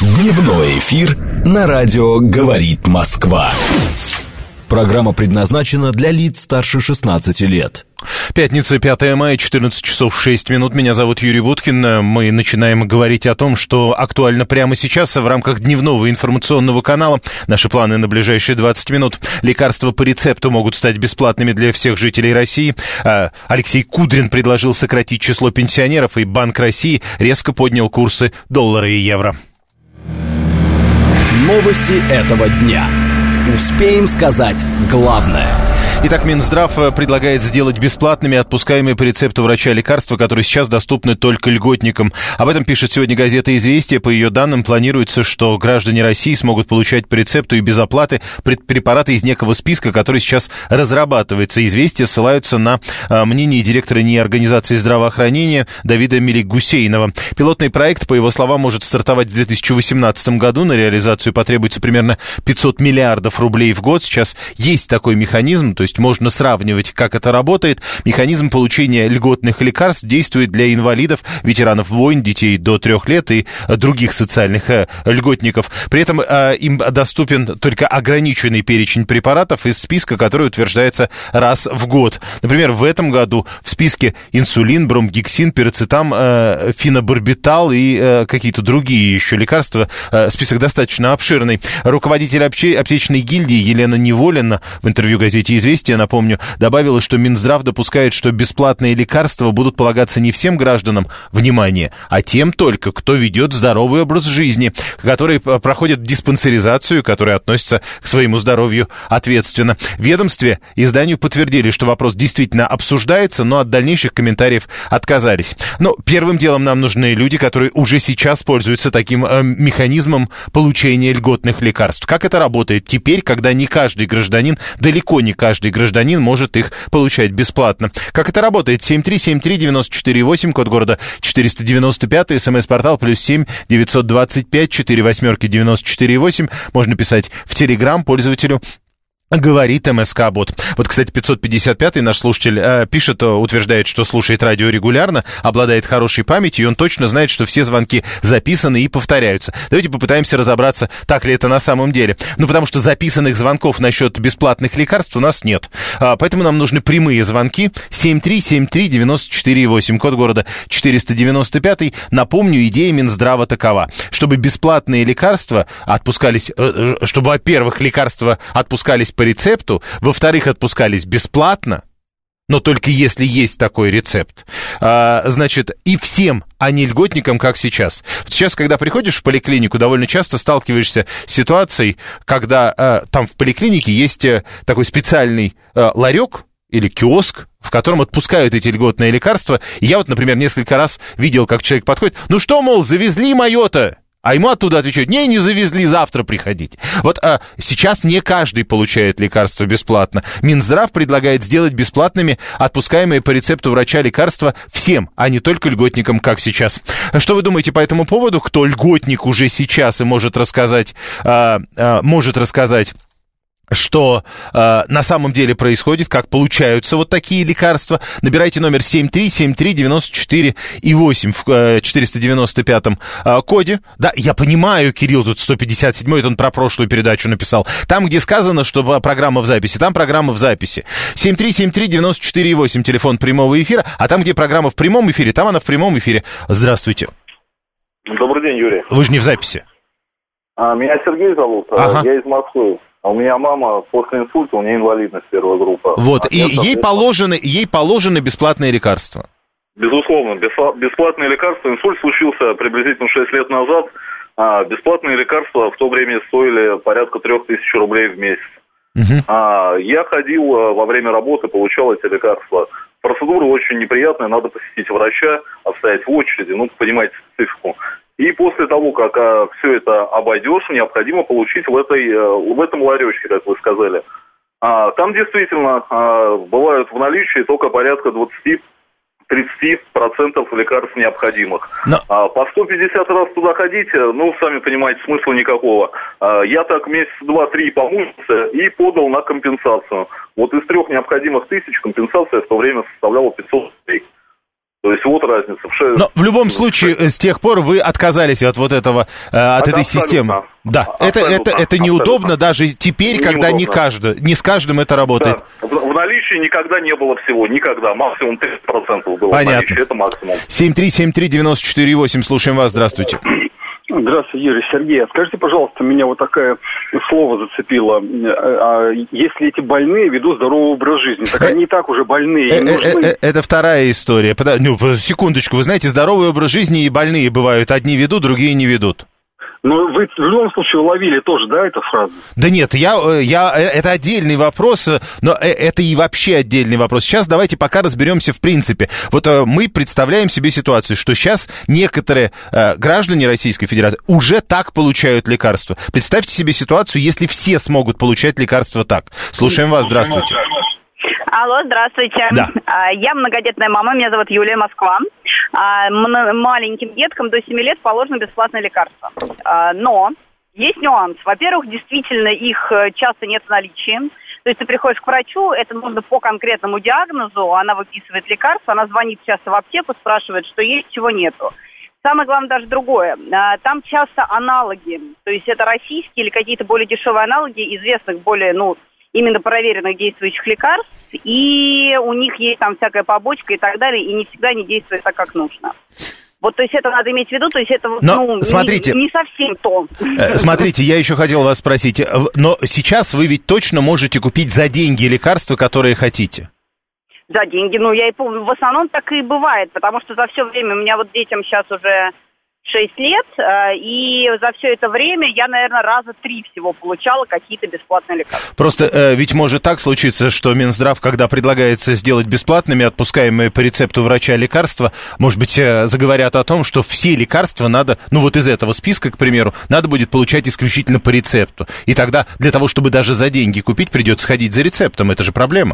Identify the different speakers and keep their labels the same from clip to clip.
Speaker 1: Дневной эфир на радио «Говорит Москва». Программа предназначена для лиц старше 16 лет.
Speaker 2: Пятница, 5 мая, 14 часов 6 минут. Меня зовут Юрий Буткин. Мы начинаем говорить о том, что актуально прямо сейчас в рамках дневного информационного канала. Наши планы на ближайшие 20 минут. Лекарства по рецепту могут стать бесплатными для всех жителей России. Алексей Кудрин предложил сократить число пенсионеров, и Банк России резко поднял курсы доллара и евро.
Speaker 1: Новости этого дня. Успеем сказать главное.
Speaker 2: Итак, Минздрав предлагает сделать бесплатными отпускаемые по рецепту врача лекарства, которые сейчас доступны только льготникам. Об этом пишет сегодня газета «Известия». По ее данным, планируется, что граждане России смогут получать по рецепту и без оплаты препараты из некого списка, который сейчас разрабатывается. «Известия» ссылаются на мнение директора НИИ Организации здравоохранения Давида Мелик-Гусейнова. Пилотный проект, по его словам, может стартовать в 2018 году. На реализацию потребуется примерно 500 миллиардов рублей в год. Сейчас есть такой механизм, то есть можно сравнивать, как это работает. Механизм получения льготных лекарств действует для инвалидов, ветеранов войн, детей до 3 лет и других социальных льготников. При этом им доступен только ограниченный перечень препаратов из списка, который утверждается раз в год. Например, в этом году в списке инсулин, бромгексин, пирацетам, фенобарбитал и какие-то другие еще лекарства. Список достаточно обширный. Руководитель аптечной гильдии Елена Неволина в интервью газете «Известия», напомню, добавила, что Минздрав допускает, что бесплатные лекарства будут полагаться не всем гражданам, внимание, а тем только, кто ведет здоровый образ жизни, которые проходят диспансеризацию, которые относятся к своему здоровью ответственно. В ведомстве изданию подтвердили, что вопрос действительно обсуждается, но от дальнейших комментариев отказались. Но первым делом нам нужны люди, которые уже сейчас пользуются таким механизмом получения льготных лекарств. Как это работает теперь, когда не каждый гражданин, далеко не каждый гражданин может их получать бесплатно? Как это работает? 7373948, код города 495, смс-портал +7 925 48 94 8. Можно писать в Телеграм пользователю «Говорит МСК-бот». Вот, кстати, 555-й наш слушатель пишет, утверждает, что слушает радио регулярно, обладает хорошей памятью, и он точно знает, что все звонки записаны и повторяются. Давайте попытаемся разобраться, так ли это на самом деле. Ну, потому что записанных звонков насчет бесплатных лекарств у нас нет. Поэтому нам нужны прямые звонки. 7373948, код города 495. Напомню, идея Минздрава такова: чтобы бесплатные лекарства отпускались, чтобы, во-первых, лекарства отпускались по рецепту, во-вторых, отпускались бесплатно, но только если есть такой рецепт, значит, и всем, а не льготникам, как сейчас. Сейчас, когда приходишь в поликлинику, довольно часто сталкиваешься с ситуацией, когда там в поликлинике есть такой специальный ларек или киоск, в котором отпускают эти льготные лекарства. И я вот, например, несколько раз видел, как человек подходит: ну что, мол, завезли мое-то? А ему оттуда отвечают: не завезли, завтра приходить. Вот сейчас не каждый получает лекарства бесплатно. Минздрав предлагает сделать бесплатными отпускаемые по рецепту врача лекарства всем, а не только льготникам, как сейчас. Что вы думаете по этому поводу? Кто льготник уже сейчас и может рассказать, что на самом деле происходит, как получаются вот такие лекарства? Набирайте номер 7373948 в 495-м коде. Да, я понимаю, Кирилл тут 157-й, это он про прошлую передачу написал. Там, где сказано, что программа в записи, там программа в записи. 7373948, телефон прямого эфира, а там, где программа в прямом эфире, там она в прямом эфире. Здравствуйте.
Speaker 3: Добрый день, Юрий.
Speaker 2: Вы же не в записи.
Speaker 3: Меня Сергей зовут, я из Москвы. А у меня мама после инсульта, у нее инвалидность первая группа.
Speaker 2: Вот, и ей положены бесплатные лекарства.
Speaker 3: Безусловно, бесплатные лекарства. Инсульт случился приблизительно 6 лет назад. Бесплатные лекарства в то время стоили порядка 3000 рублей в месяц. Я ходил во время работы, получал эти лекарства. Процедура очень неприятная, надо посетить врача, отстоять в очереди, понимаете специфику. И после того, как все это обойдешь, необходимо получить в этом ларечке, как вы сказали. Там действительно бывают в наличии только порядка 20-30% лекарств необходимых. По 150 раз туда ходить, сами понимаете, смысла никакого. Я так месяц, 2-3 помучился и подал на компенсацию. Вот из 3 необходимых тысяч компенсация в то время составляла 500 рублей. То есть вот разница.
Speaker 2: Но в любом случае, с тех пор вы отказались от вот этого, от этой системы. Да, это неудобно даже теперь, неудобно. Когда не с каждым это работает.
Speaker 3: Да. В наличии никогда не было всего, никогда. Максимум 30% было.
Speaker 2: Понятно.
Speaker 3: В наличии, это максимум.
Speaker 2: 7373948, слушаем вас, здравствуйте.
Speaker 4: Здравствуйте, Юрий, Сергей. Скажите, пожалуйста, меня вот такое слово зацепило. Если эти больные ведут здоровый образ жизни, так они и так уже больные.
Speaker 2: Это вторая история. Секундочку, вы знаете, здоровый образ жизни и больные бывают. Одни ведут, другие не ведут.
Speaker 4: Но вы в любом случае уловили тоже, да, эту фразу?
Speaker 2: Да нет, это отдельный вопрос, но это и вообще отдельный вопрос. Сейчас давайте пока разберемся в принципе. Вот мы представляем себе ситуацию, что сейчас некоторые граждане Российской Федерации уже так получают лекарства. Представьте себе ситуацию, если все смогут получать лекарства так. Слушаем вас, здравствуйте.
Speaker 5: Алло, здравствуйте.
Speaker 2: Да.
Speaker 5: Я многодетная мама, меня зовут Юлия, Москва. Маленьким деткам до 7 лет положено бесплатное лекарство. Но есть нюанс. Во-первых, действительно, их часто нет в наличии. То есть ты приходишь к врачу, это нужно по конкретному диагнозу, она выписывает лекарство, она звонит часто в аптеку, спрашивает, что есть, чего нету. Самое главное даже другое. Там часто аналоги, то есть это российские или какие-то более дешевые аналоги известных, более, именно проверенных действующих лекарств, и у них есть там всякая побочка и так далее, и не всегда они действуют так, как нужно. Вот, то есть это надо иметь в виду, то есть это
Speaker 2: смотрите,
Speaker 5: не совсем то.
Speaker 2: Смотрите, я еще хотел вас спросить, но сейчас вы ведь точно можете купить за деньги лекарства, которые хотите?
Speaker 5: За деньги, я и помню, в основном так и бывает, потому что за все время, у меня вот детям сейчас уже 6 лет, и за все это время я, наверное, раза 3 всего получала какие-то бесплатные лекарства.
Speaker 2: Просто ведь может так случиться, что Минздрав, когда предлагается сделать бесплатными отпускаемые по рецепту врача лекарства, может быть, заговорят о том, что все лекарства надо, вот из этого списка, к примеру, надо будет получать исключительно по рецепту. И тогда для того, чтобы даже за деньги купить, придется ходить за рецептом. Это же проблема.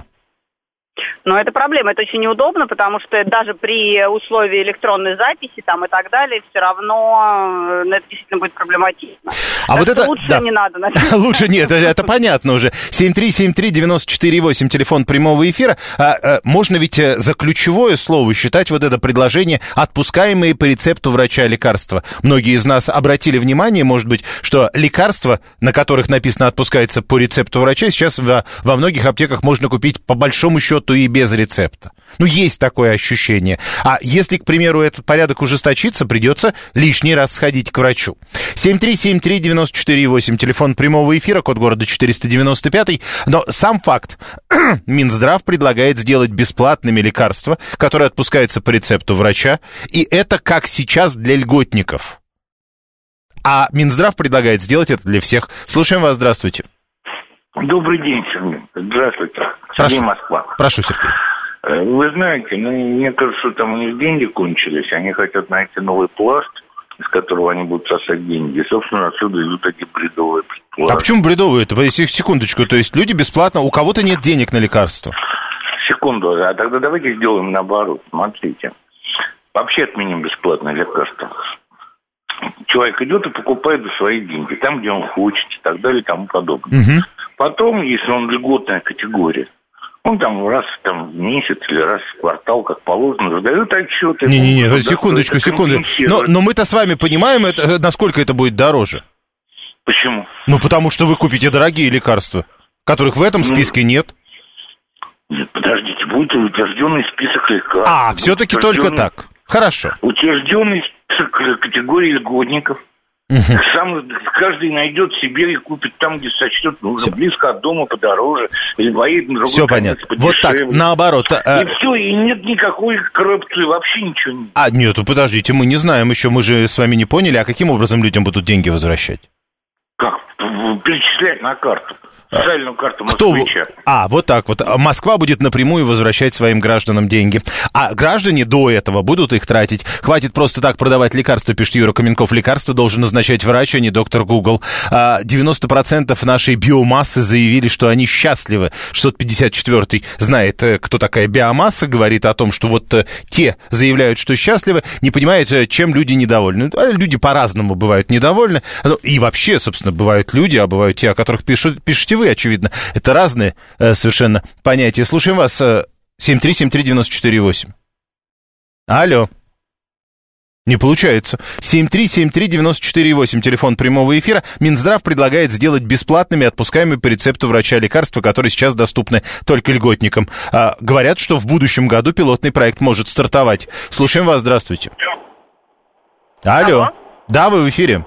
Speaker 5: Но это проблема, это очень неудобно, потому что даже при условии электронной записи там и так далее, все равно это действительно будет проблематично. Лучше не надо.
Speaker 2: Лучше нет, это понятно уже. 7373948, телефон прямого эфира. Можно ведь за ключевое слово считать вот это предложение «отпускаемые по рецепту врача лекарства». Многие из нас обратили внимание, может быть, что лекарства, на которых написано «отпускается по рецепту врача», сейчас во многих аптеках можно купить по большому счету и без рецепта. Есть такое ощущение. А если, к примеру, этот порядок ужесточится, придется лишний раз сходить к врачу. 7373948, телефон прямого эфира, код города 495. Но сам факт. Минздрав предлагает сделать бесплатными лекарства, которые отпускаются по рецепту врача. И это как сейчас для льготников. А Минздрав предлагает сделать это для всех. Слушаем вас, здравствуйте.
Speaker 6: Добрый день, Сергей. Здравствуйте. Сергей, Москва.
Speaker 2: Прошу, Сергей.
Speaker 6: Вы знаете, мне кажется, что там у них деньги кончились. Они хотят найти новый пласт, из которого они будут сосать деньги. И, собственно, отсюда идут эти бредовые предположения. А
Speaker 2: почему бредовые? Секундочку. То есть люди бесплатно, у кого-то нет денег на лекарства?
Speaker 6: Секунду. А тогда давайте сделаем наоборот. Смотрите. Вообще отменим бесплатное лекарство. Человек идет и покупает за свои деньги. Там, где он хочет, и так далее, и тому подобное. Угу. Потом, если он льготная категория, он там раз в месяц или раз в квартал, как положено, задает отчеты.
Speaker 2: Не-не-не, секундочку. Но мы-то с вами понимаем, насколько это будет дороже.
Speaker 6: Почему?
Speaker 2: Потому что вы купите дорогие лекарства, которых в этом списке нет.
Speaker 6: Нет, подождите, будет утвержденный список лекарств.
Speaker 2: Все-таки только так. Хорошо.
Speaker 6: Утвержденный список категорий льготников. Сам каждый найдет себе и купит там, где сочтет нужно, близко от дома, подороже, или поедет на другой.
Speaker 2: Все понятно. Вот так, наоборот.
Speaker 6: И все, и нет никакой коррупции, вообще ничего нет.
Speaker 2: Нет, подождите, мы не знаем еще, мы же с вами не поняли, а каким образом людям будут деньги возвращать?
Speaker 6: Как? Перечислять на карту. Социальную карту москвича.
Speaker 2: Вот так вот. Москва будет напрямую возвращать своим гражданам деньги. А граждане до этого будут их тратить. Хватит просто так продавать лекарства, пишет Юра Каменков. Лекарства должен назначать врач, а не доктор Google. 90% нашей биомассы заявили, что они счастливы. 654-й знает, кто такая биомасса, говорит о том, что те заявляют, что счастливы, не понимают, чем люди недовольны. Люди по-разному бывают недовольны. И вообще, собственно, бывают люди, а бывают те, о которых пишете вы, очевидно. Это разные совершенно понятия. Слушаем вас. 7373948. Алло. Не получается. 7373948, телефон прямого эфира. Минздрав предлагает сделать бесплатными отпускаемые по рецепту врача лекарства, которые сейчас доступны только льготникам. Говорят, что в будущем году пилотный проект может стартовать. Слушаем вас, здравствуйте. Алло. Да, вы в эфире.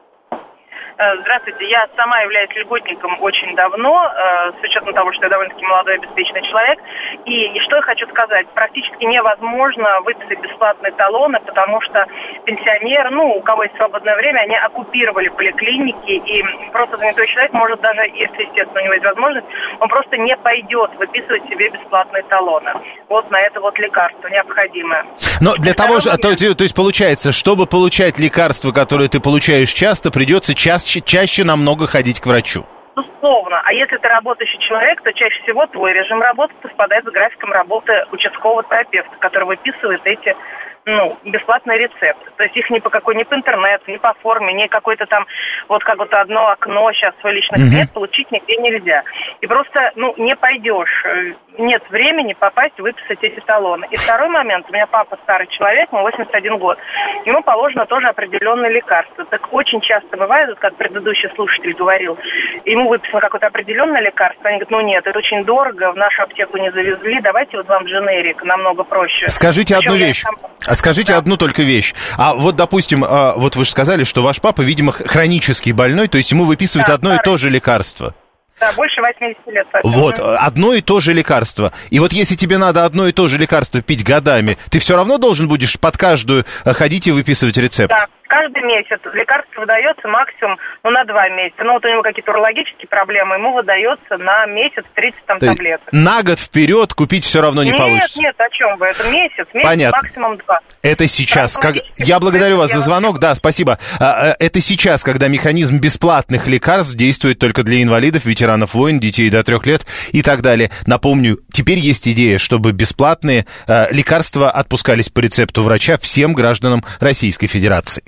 Speaker 7: Здравствуйте, я сама являюсь льготником очень давно, с учетом того, что я довольно-таки молодой, обеспеченный человек. И что я хочу сказать, практически невозможно выписать бесплатные талоны, потому что пенсионер, у кого есть свободное время, они оккупировали поликлиники, и просто занятой человек может даже, если, естественно, у него есть возможность, он просто не пойдет выписывать себе бесплатные талоны. Вот на это вот лекарство необходимое.
Speaker 2: Но для того же, то есть получается, чтобы получать лекарства, которые ты получаешь часто, придется чаще намного ходить к врачу.
Speaker 7: Безусловно. А если ты работающий человек, то чаще всего твой режим работы совпадает с графиком работы участкового терапевта, который выписывает эти бесплатные рецепты. То есть их ни по интернету, ни по форме, ни какой-то там, как одно окно сейчас свой личный кабинет получить нигде нельзя. И просто, не пойдешь, нет времени попасть, выписать эти талоны. И второй момент, у меня папа старый человек, ему 81 год, ему положено тоже определенное лекарство. Так очень часто бывает, как предыдущий слушатель говорил, ему выписано какое-то определенное лекарство, они говорят, нет, это очень дорого, в нашу аптеку не завезли, давайте вот вам дженерик, намного проще.
Speaker 2: Скажите одну вещь. Скажите одну только вещь. Вот, допустим, вот вы же сказали, что ваш папа, видимо, хронически больной, то есть ему выписывают одно и то же лекарство.
Speaker 7: Да, больше 80 лет.
Speaker 2: Вот, одно и то же лекарство. И вот если тебе надо одно и то же лекарство пить годами, ты все равно должен будешь под каждую ходить и выписывать рецепт?
Speaker 7: Да, каждый месяц лекарство выдается максимум на 2 месяца. У него какие-то урологические проблемы, ему выдается на месяц 30 таблеток.
Speaker 2: На год вперед купить все равно не получится?
Speaker 7: Нет, о чем вы? Это месяц,
Speaker 2: Понятно.
Speaker 7: Максимум 2.
Speaker 2: Это сейчас. Я благодарю вас за звонок. Да, спасибо. Это сейчас, когда механизм бесплатных лекарств действует только для инвалидов, ветеранов войн, детей до 3 лет и так далее. Напомню, теперь есть идея, чтобы бесплатные лекарства отпускались по рецепту врача всем гражданам Российской Федерации.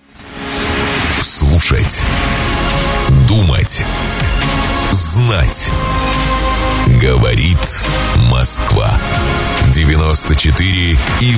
Speaker 1: Слушать, думать, знать. Говорит Москва. 94,8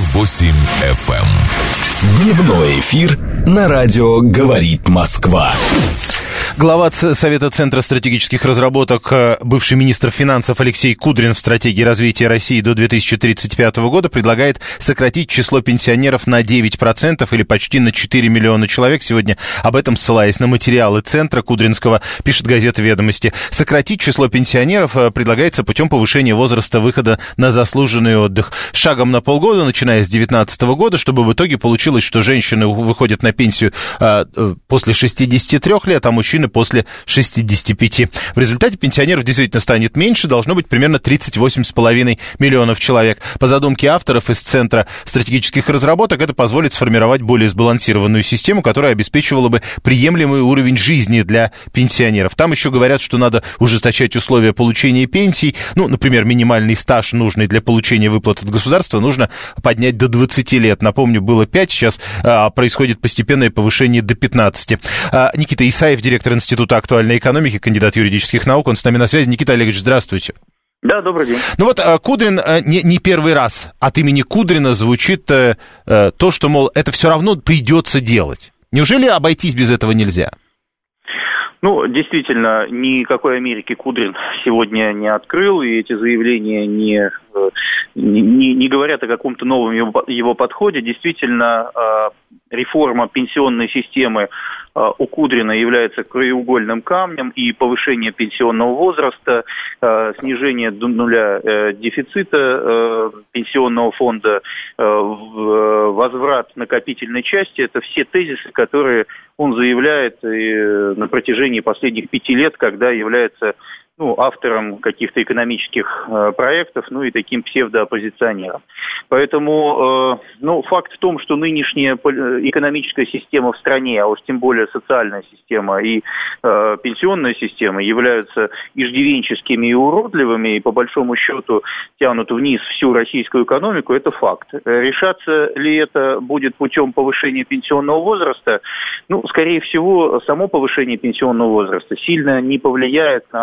Speaker 1: FM. Дневной эфир на радио «Говорит Москва».
Speaker 2: Глава Совета Центра стратегических разработок, бывший министр финансов Алексей Кудрин в стратегии развития России до 2035 года предлагает сократить число пенсионеров на 9% или почти на 4 миллиона человек. Сегодня об этом, ссылаясь на материалы Центра Кудринского, пишет газета «Ведомости». Сократить число пенсионеров предлагается путем повышения возраста выхода на заслуженный отдых. Шагом на полгода, начиная с 2019 года, чтобы в итоге получилось, что женщины выходят на пенсию после 63 лет, а мужчины после 65. В результате пенсионеров действительно станет меньше, должно быть примерно 38,5 миллионов человек. По задумке авторов из Центра стратегических разработок, это позволит сформировать более сбалансированную систему, которая обеспечивала бы приемлемый уровень жизни для пенсионеров. Там еще говорят, что надо ужесточать условия получения пенсий. Например, минимальный стаж, нужный для получения выплат от государства, нужно поднять до 20 лет. Напомню, было 5, сейчас происходит постепенное повышение до 15. Никита Исаев, директор Института актуальной экономики, кандидат юридических наук. Он с нами на связи. Никита Олегович, здравствуйте.
Speaker 4: Да, добрый день.
Speaker 2: Кудрин не первый раз от имени Кудрина звучит то, что, мол, это все равно придется делать. Неужели обойтись без этого нельзя?
Speaker 4: Действительно, никакой Америки Кудрин сегодня не открыл, и эти заявления не говорят о каком-то новом его подходе. Действительно, реформа пенсионной системы у Кудрина является краеугольным камнем, и повышение пенсионного возраста, снижение до нуля дефицита пенсионного фонда, возврат накопительной части – это все тезисы, которые он заявляет на протяжении последних 5 лет, когда является автором каких-то экономических проектов, и таким псевдооппозиционером. Поэтому, факт в том, что нынешняя экономическая система в стране, а уж тем более социальная система и пенсионная система являются иждивенческими и уродливыми, и по большому счету тянут вниз всю российскую экономику, это факт. Решаться ли это будет путем повышения пенсионного возраста? Скорее всего, само повышение пенсионного возраста сильно не повлияет на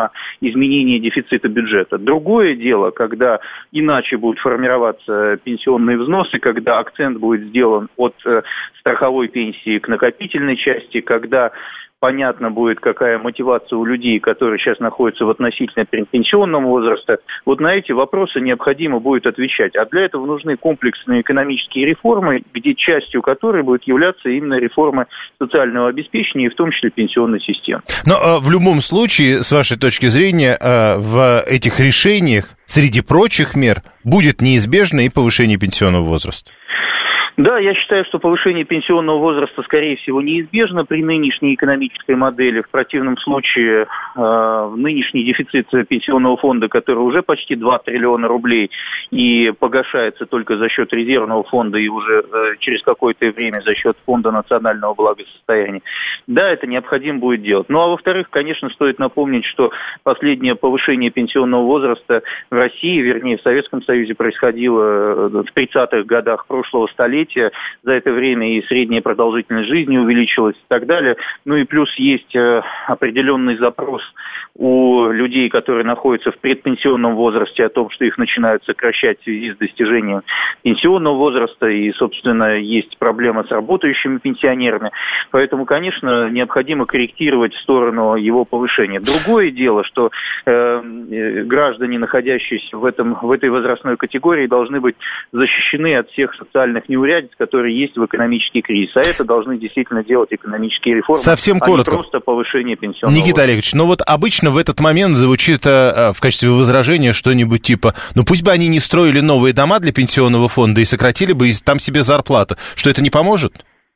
Speaker 4: изменения дефицита бюджета. Другое дело, когда иначе будут формироваться пенсионные взносы, когда акцент будет сделан от страховой пенсии к накопительной части, когда понятно будет, какая мотивация у людей, которые сейчас находятся в относительно пенсионном возрасте. Вот на эти вопросы необходимо будет отвечать. А для этого нужны комплексные экономические реформы, где частью которой будет являться именно реформа социального обеспечения, и в том числе пенсионной системы.
Speaker 2: Но в любом случае, с вашей точки зрения, в этих решениях, среди прочих мер, будет неизбежно и повышение пенсионного возраста.
Speaker 4: Да, я считаю, что повышение пенсионного возраста, скорее всего, неизбежно при нынешней экономической модели. В противном случае нынешний дефицит пенсионного фонда, который уже почти 2 триллиона рублей и погашается только за счет резервного фонда и уже через какое-то время за счет фонда национального благосостояния. Да, это необходимо будет делать. Ну, а во-вторых, конечно, стоит напомнить, что последнее повышение пенсионного возраста в России, вернее, в Советском Союзе происходило в 30-х годах прошлого столетия. За это время и средняя продолжительность жизни увеличилась и так далее. Ну и плюс есть определенный запрос у людей, которые находятся в предпенсионном возрасте, о том, что их начинают сокращать в связи с достижением пенсионного возраста. И, собственно, есть проблема с работающими пенсионерами. Поэтому, конечно, необходимо корректировать в сторону его повышения. Другое дело, что граждане, находящиеся в этой возрастной категории, должны быть защищены от всех социальных неурядиц, которые есть в экономический кризис. А это должны действительно делать экономические реформы.
Speaker 2: Совсем коротко.
Speaker 4: А не просто повышение пенсионного возраста.
Speaker 2: Никита Олегович, ну вот обычно в этот момент звучит в качестве возражения что-нибудь типа, ну пусть бы они не строили новые дома для пенсионного фонда и сократили бы там себе зарплату. Что, это не поможет?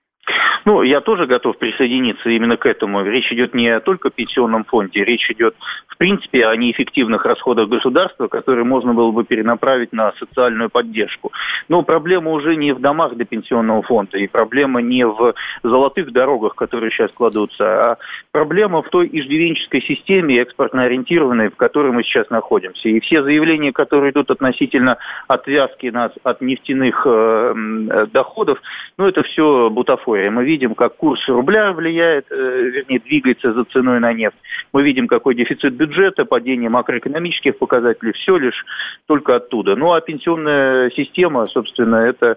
Speaker 4: Ну, я тоже готов присоединиться именно к этому. Речь идет не только о пенсионном фонде, речь идет, в принципе, о неэффективных расходах государства, которые можно было бы перенаправить на социальную поддержку. Но проблема уже не в домах для пенсионного фонда, и проблема не в золотых дорогах, которые сейчас кладутся, а проблема в той иждивенческой системе экспортно-ориентированной, в которой мы сейчас находимся. И все заявления, которые идут относительно отвязки нас от нефтяных доходов, ну, это все бутафория. Мы видим, как курс рубля влияет, вернее, двигается за ценой на нефть. Мы видим, какой дефицит бюджета, падение макроэкономических показателей, все лишь только оттуда. Ну, а пенсионная система, собственно, это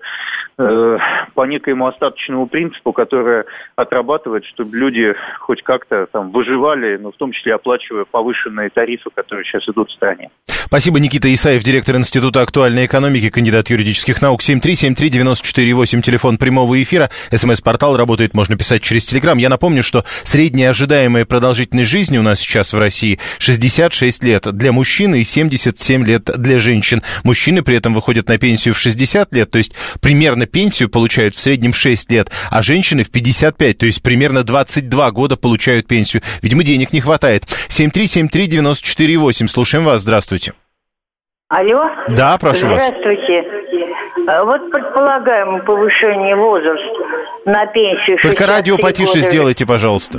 Speaker 4: по некоему остаточному принципу, которая отрабатывает, чтобы люди хоть как-то там выживали, но в том числе оплачивая повышенные тарифы, которые сейчас идут в стране.
Speaker 2: Спасибо. Никита Исаев, директор Института актуальной экономики, кандидат юридических наук. 7373948, телефон прямого эфира. СМС-портал работает, можно писать через Телеграм. Я напомню, что средняя ожидаемая продолжительность жизни у нас сейчас в России 66 лет для мужчин и 77 лет для женщин. Мужчины при этом выходят на пенсию в 60 лет, то есть примерно пенсию получают в среднем 6 лет, а женщины в 55, то есть примерно 22 года получают пенсию. Видимо, денег не хватает. 7373948, слушаем вас, здравствуйте.
Speaker 8: Алло?
Speaker 2: Да, прошу вас.
Speaker 8: Здравствуйте. Вот предполагаемое повышение возраста на пенсию...
Speaker 2: Только радио потише сделайте, пожалуйста.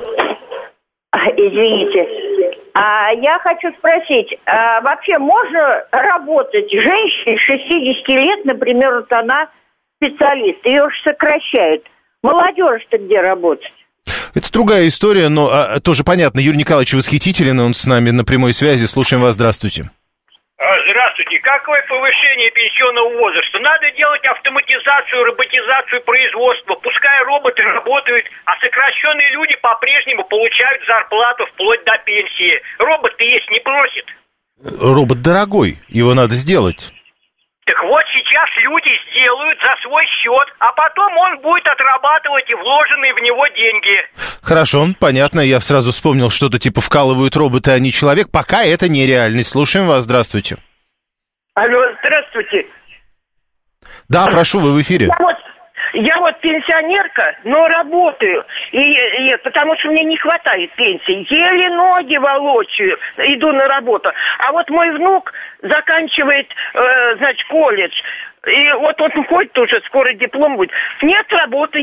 Speaker 8: Извините. Я хочу спросить, вообще можно работать женщине 60 лет, например, вот она специалист, ее же сокращают. Молодежь-то где работать?
Speaker 2: Это другая история, но тоже понятно. Юрий Николаевич восхитителен, он с нами на прямой связи. Слушаем вас, здравствуйте.
Speaker 9: Здравствуйте. Какое повышение пенсионного возраста? Надо делать автоматизацию, роботизацию производства. Пускай роботы работают, а сокращенные люди по-прежнему получают зарплату вплоть до пенсии. Робот-то есть не просит.
Speaker 2: Робот дорогой, его надо сделать.
Speaker 9: Так вот сейчас люди сделают за свой счет, а потом он будет отрабатывать и вложенные в него деньги.
Speaker 2: Хорошо, понятно. Я сразу вспомнил, что-то типа вкалывают роботы, а не человек. Пока это не реальность. Слушаем вас, здравствуйте.
Speaker 10: Алло, здравствуйте.
Speaker 2: Да, прошу, вы в эфире.
Speaker 10: Я вот пенсионерка, но работаю, потому что мне не хватает пенсии. Еле ноги волочу, иду на работу. А вот мой внук заканчивает, колледж. И вот он ходит уже, скоро диплом будет. Нет работы.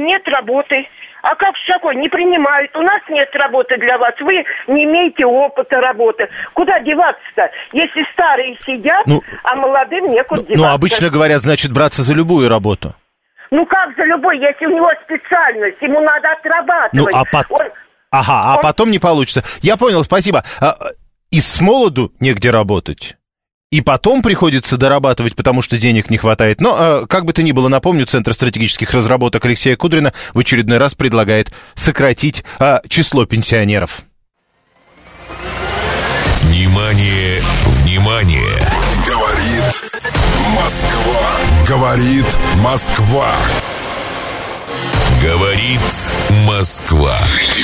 Speaker 10: А как же такое? Не принимают. У нас нет работы для вас. Вы не имеете опыта работы. Куда деваться-то? Если старые сидят, а молодым некуда деваться.
Speaker 2: Ну, обычно говорят, значит, браться за любую работу.
Speaker 10: Ну, как за любой? Если у него специальность, ему надо отрабатывать.
Speaker 2: Потом не получится. Я понял, спасибо. и с молоду негде работать, и потом приходится дорабатывать, потому что денег не хватает. Но, как бы то ни было, напомню, Центр стратегических разработок Алексея Кудрина в очередной раз предлагает сократить число пенсионеров.
Speaker 11: Внимание, внимание!
Speaker 12: Говорит Москва. Говорит Москва.
Speaker 11: Говорит Москва.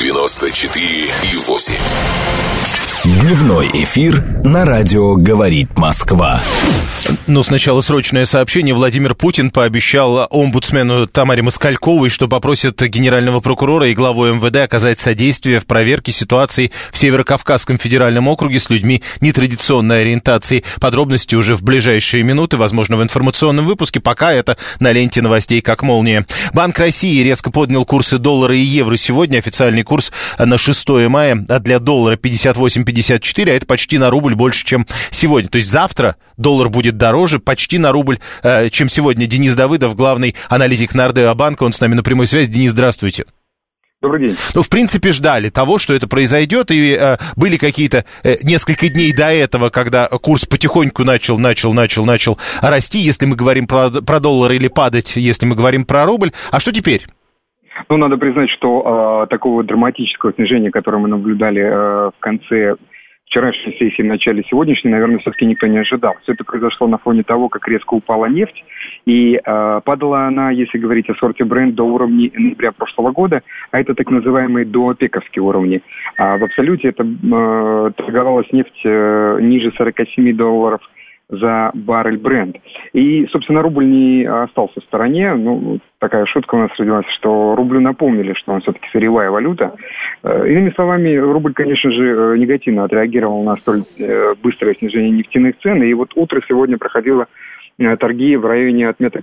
Speaker 11: 94,8.
Speaker 1: Дневной эфир на радио «Говорит Москва».
Speaker 2: Но сначала срочное сообщение. Владимир Путин пообещал омбудсмену Тамаре Москальковой, что попросит генерального прокурора и главу МВД оказать содействие в проверке ситуации в Северо-Кавказском федеральном округе с людьми нетрадиционной ориентации. Подробности уже в ближайшие минуты, возможно, в информационном выпуске. Пока это на ленте новостей как молния. Банк России резко поднял курсы доллара и евро. Сегодня официальный курс на 6 мая для доллара 58,54, а это почти на рубль больше, чем сегодня. То есть завтра доллар будет дороже почти на рубль, чем сегодня. Денис Давыдов, главный аналитик Нордеа банка, он с нами на прямой связи. Денис, здравствуйте.
Speaker 13: Добрый день.
Speaker 2: Ну, в принципе, ждали того, что это произойдет, и были какие-то несколько дней до этого, когда курс потихоньку начал расти, если мы говорим про доллар, или падать, если мы говорим про рубль. А что теперь?
Speaker 13: Ну, надо признать, что такого драматического снижения, которое мы наблюдали в конце вчерашней сессии, в начале сегодняшней, наверное, все-таки никто не ожидал. Все это произошло на фоне того, как резко упала нефть, и падала она, если говорить о сорте Brent, до уровней ноября прошлого года, а это так называемые доопековские уровни. В абсолюте это торговалась нефть ниже $47 за баррель Brent. И, собственно, рубль не остался в стороне. Ну, такая шутка у нас родилась, что рублю напомнили, что он все-таки сырьевая валюта. Иными словами, рубль, конечно же, негативно отреагировал на столь быстрое снижение нефтяных цен. И вот утро сегодня проходило торги в районе отметок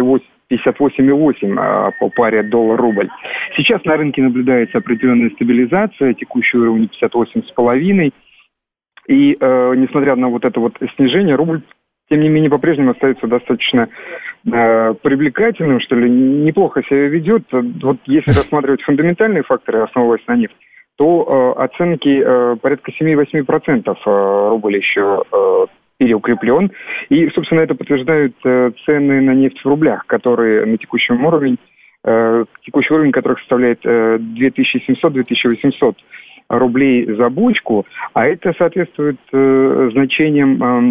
Speaker 13: 58,8 по паре доллар-рубль. Сейчас на рынке наблюдается определенная стабилизация, текущий уровень 58,5. И несмотря на вот это вот снижение, рубль, тем не менее, по-прежнему остается достаточно привлекательным, что ли, неплохо себя ведет. Вот если рассматривать фундаментальные факторы, основываясь на нефть, то оценки порядка 7-8% рубль еще переукреплен. И, собственно, это подтверждают цены на нефть в рублях, которые на текущий уровень которых составляет 2700-2800 рублей за бочку, а это соответствует значениям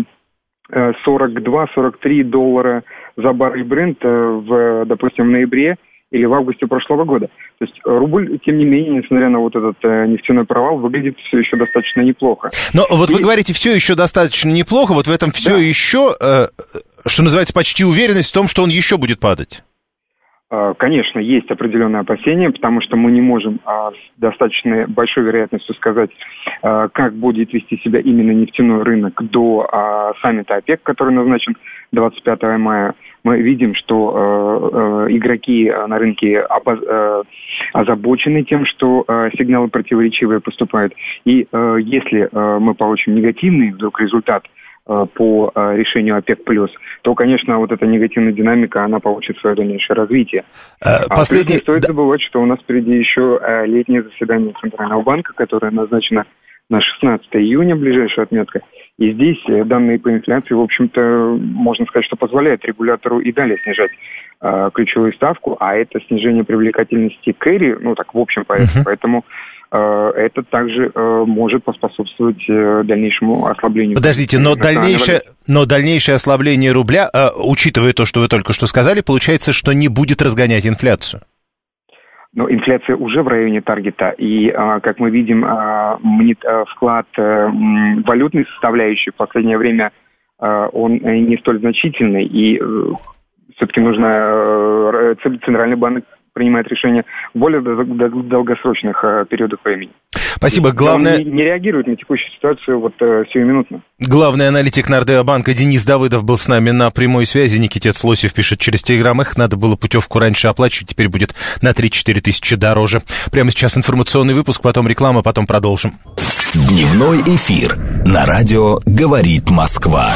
Speaker 13: $42-43 за баррель Brent допустим, в ноябре или в августе прошлого года. То есть рубль, тем не менее, несмотря на вот этот нефтяной провал, выглядит все еще достаточно неплохо.
Speaker 2: Но вот вы говорите, все еще достаточно неплохо, вот в этом все еще, что называется, почти уверенность в том, что он еще будет падать.
Speaker 13: Конечно, есть определенные опасения, потому что мы не можем с достаточно большой вероятностью сказать, как будет вести себя именно нефтяной рынок до саммита ОПЕК, который назначен 25 мая. Мы видим, что игроки на рынке озабочены тем, что сигналы противоречивые поступают. И если мы получим негативный вдруг результат по решению ОПЕК+, то, конечно, вот эта негативная динамика, она получит свое дальнейшее развитие. Не стоит забывать, что у нас впереди еще летнее заседание Центрального банка, которое назначено на 16 июня, ближайшая отметка. И здесь данные по инфляции, в общем-то, можно сказать, что позволяет регулятору и далее снижать ключевую ставку, а это снижение привлекательности кэрри, ну так в общем, поэтому это также может поспособствовать дальнейшему ослаблению.
Speaker 2: Подождите, но дальнейшее ослабление рубля, учитывая то, что вы только что сказали, получается, что не будет разгонять инфляцию.
Speaker 13: Но инфляция уже в районе таргета, и, как мы видим, вклад валютной составляющей в последнее время он не столь значительный, и все-таки нужно Центральный банк принимает решения в более долгосрочных периодах времени.
Speaker 2: Спасибо. Главное...
Speaker 13: Он не реагирует на текущую ситуацию вот сиюминутно.
Speaker 2: Главный аналитик Нордеа банка Денис Давыдов был с нами на прямой связи. Никитец Лосев пишет через Телеграм. Надо было путевку раньше оплачивать, теперь будет на 3-4 тысячи дороже. Прямо сейчас информационный выпуск, потом реклама, потом продолжим.
Speaker 1: Дневной эфир на радио «Говорит Москва».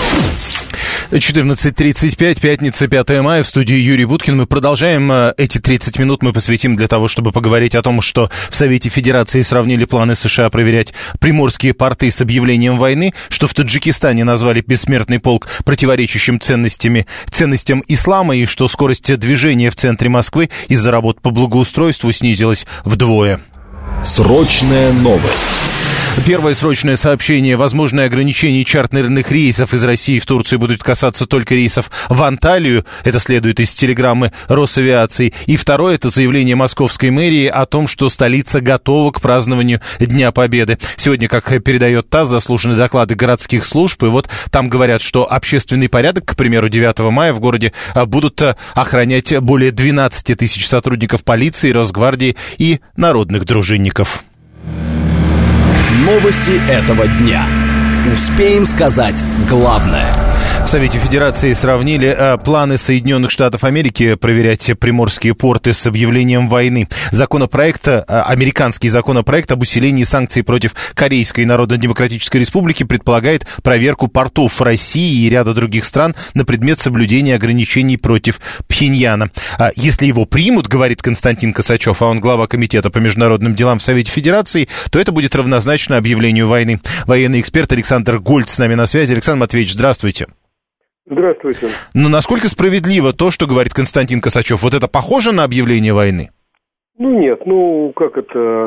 Speaker 2: 14:35, пятница, 5 мая, в студии Юрий Буткин. Мы продолжаем. Эти 30 минут мы посвятим для того, чтобы поговорить о том, что в Совете Федерации сравнили планы США проверять приморские порты с объявлением войны, что в Таджикистане назвали бессмертный полк противоречащим ценностям ислама, и что скорость движения в центре Москвы из-за работ по благоустройству снизилась вдвое.
Speaker 1: Срочная новость.
Speaker 2: Первое срочное сообщение. Возможное ограничение чартерных рейсов из России в Турцию будут касаться только рейсов в Анталию. Это следует из телеграммы Росавиации. И второе, это заявление московской мэрии о том, что столица готова к празднованию Дня Победы. Сегодня, как передает ТАСС, заслушаны доклады городских служб. И вот там говорят, что общественный порядок, к примеру, 9 мая в городе будут охранять более 12 тысяч сотрудников полиции, Росгвардии и народных дружинников.
Speaker 1: Новости этого дня. Успеем сказать главное.
Speaker 2: В Совете Федерации сравнили планы Соединенных Штатов Америки проверять приморские порты с объявлением войны. Американский законопроект об усилении санкций против Корейской Народно-Демократической Республики предполагает проверку портов России и ряда других стран на предмет соблюдения ограничений против Пхеньяна. Если его примут, говорит Константин Косачев, а он глава комитета по международным делам в Совете Федерации, то это будет равнозначно объявлению войны. Военный эксперт Александр Гольц с нами на связи. Александр Матвеевич, здравствуйте.
Speaker 14: Здравствуйте.
Speaker 2: Но насколько справедливо то, что говорит Константин Косачев? Вот это похоже на объявление войны?
Speaker 14: Ну, нет. Как это...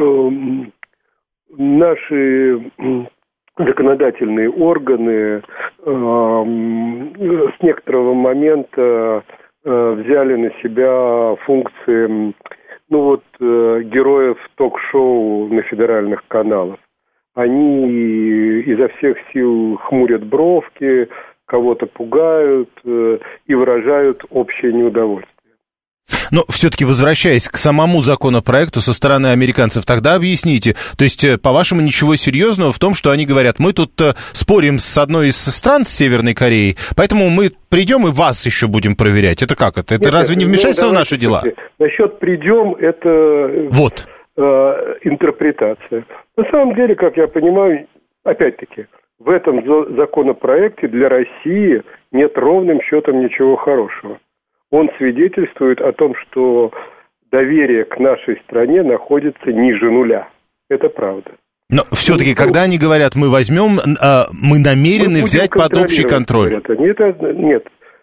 Speaker 14: Наши законодательные органы с некоторого момента взяли на себя функции, героев ток-шоу на федеральных каналах. Они изо всех сил хмурят бровки, кого-то пугают и выражают общее неудовольствие.
Speaker 2: Но все-таки, возвращаясь к самому законопроекту со стороны американцев, тогда объясните, то есть, по-вашему, ничего серьезного в том, что они говорят, мы тут спорим с одной из стран, с Северной Кореей, поэтому мы придем и вас еще будем проверять. Это как это? Это разве не вмешательство в наши дела?
Speaker 14: Насчет «придем» это интерпретация. На самом деле, как я понимаю, опять-таки, в этом законопроекте для России нет ровным счетом ничего хорошего. Он свидетельствует о том, что доверие к нашей стране находится ниже нуля. Это правда.
Speaker 2: Но все-таки, когда они говорят, мы возьмем, мы намерены взять под общий контроль.
Speaker 14: Нет.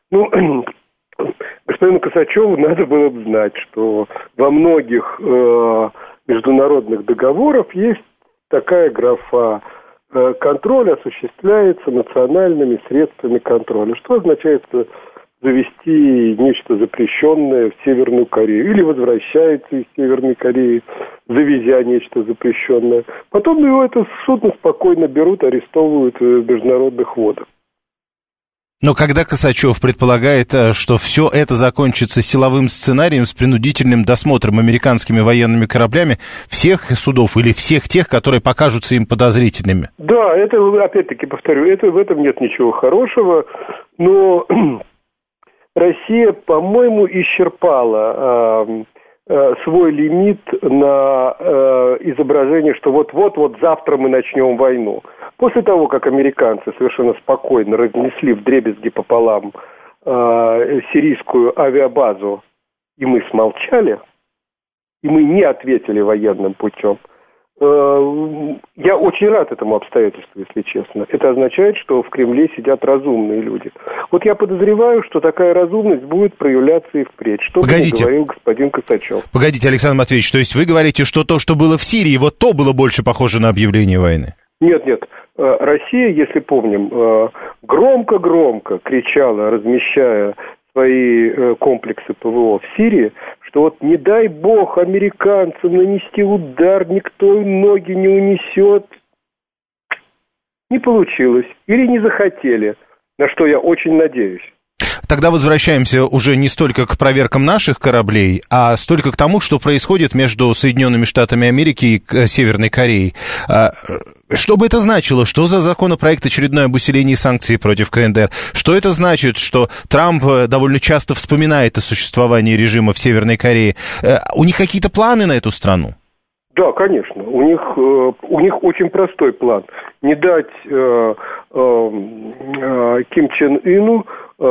Speaker 14: Господину Косачеву надо было бы знать, что во многих международных договорах есть такая графа: контроль осуществляется национальными средствами контроля. Что означает завести нечто запрещенное в Северную Корею или возвращается из Северной Кореи, завезя нечто запрещенное. Потом его это судно спокойно берут, арестовывают в международных водах.
Speaker 2: Но когда Косачев предполагает, что все это закончится силовым сценарием с принудительным досмотром американскими военными кораблями всех судов или всех тех, которые покажутся им подозрительными.
Speaker 14: Да, это, опять-таки, повторю, в этом нет ничего хорошего, но Россия, по-моему, исчерпала свой лимит на изображение, что вот-вот завтра мы начнем войну. После того, как американцы совершенно спокойно разнесли вдребезги пополам сирийскую авиабазу, и мы смолчали, и мы не ответили военным путем, я очень рад этому обстоятельству, если честно. Это означает, что в Кремле сидят разумные люди. Вот я подозреваю, что такая разумность будет проявляться и впредь. Что говорил господин Косачев.
Speaker 2: Погодите, Александр Матвеевич, то есть вы говорите, что то, что было в Сирии, вот то было больше похоже на объявление войны?
Speaker 14: Нет. Россия, если помним, громко-громко кричала, размещая свои комплексы ПВО в Сирии, что вот не дай бог американцам нанести удар, никто ноги не унесет. Не получилось. Или не захотели, на что я очень надеюсь.
Speaker 2: Тогда возвращаемся уже не столько к проверкам наших кораблей, а столько к тому, что происходит между Соединенными Штатами Америки и Северной Кореей. Что бы это значило? Что за законопроект очередной об усилении санкций против КНДР? Что это значит, что Трамп довольно часто вспоминает о существовании режима в Северной Корее? У них какие-то планы на эту страну?
Speaker 14: Да, конечно. У них очень простой план. Не дать Ким Чен Ыну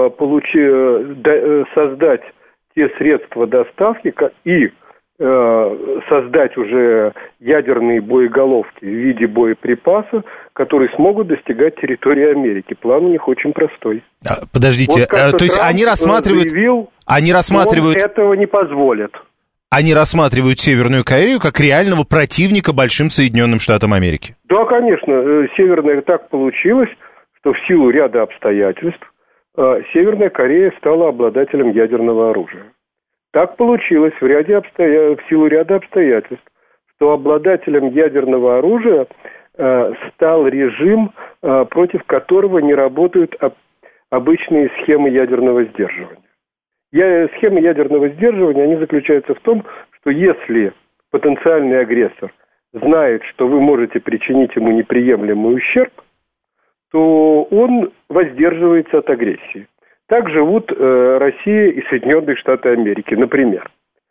Speaker 14: создать те средства доставки и создать уже ядерные боеголовки в виде боеприпасов, которые смогут достигать территории Америки. План у них очень простой.
Speaker 2: Подождите,
Speaker 14: вот
Speaker 2: то есть они рассматривают...
Speaker 14: Он этого не позволит.
Speaker 2: Они рассматривают Северную Корею как реального противника большим Соединенным Штатам Америки?
Speaker 14: Да, конечно. Северная так получилось, что в силу ряда обстоятельств Северная Корея стала обладателем ядерного оружия. Так получилось в силу ряда обстоятельств, что обладателем ядерного оружия стал режим, против которого не работают обычные схемы ядерного сдерживания. Схемы ядерного сдерживания, они заключаются в том, что если потенциальный агрессор знает, что вы можете причинить ему неприемлемый ущерб, то он воздерживается от агрессии. Так живут Россия и Соединенные Штаты Америки, например.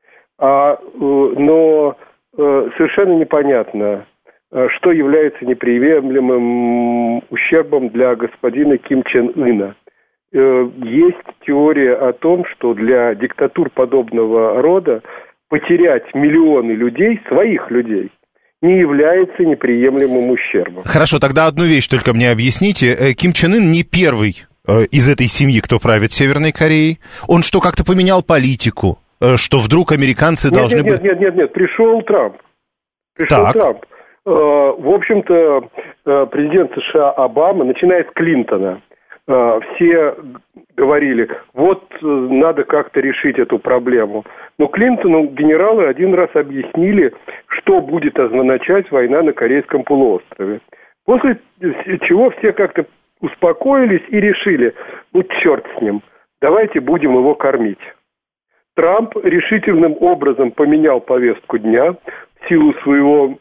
Speaker 14: Но совершенно непонятно, что является неприемлемым ущербом для господина Ким Чен Ына. Есть теория о том, что для диктатур подобного рода потерять миллионы людей, своих людей, не является неприемлемым ущербом.
Speaker 2: Хорошо, тогда одну вещь только мне объясните. Ким Чен Ын не первый из этой семьи, кто правит Северной Кореей. Он что, как-то поменял политику? Что вдруг американцы должны быть...
Speaker 14: Нет, пришел Трамп. Трамп. В общем-то, президент США Обама, начиная с Клинтона, все говорили, вот надо как-то решить эту проблему. Но Клинтону генералы один раз объяснили, что будет означать война на Корейском полуострове. После чего все как-то успокоились и решили, черт с ним, давайте будем его кормить. Трамп решительным образом поменял повестку дня в силу своего,